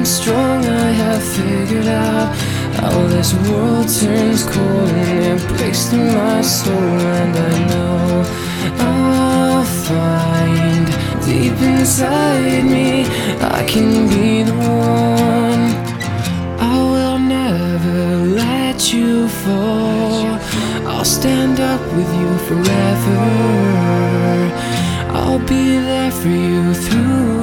strong, I have figured out how this world turns cold and it breaks through my soul. And I know I'll find deep inside me I can be the one. I will never let you fall. I'll stand up with you forever. I'll be there for you through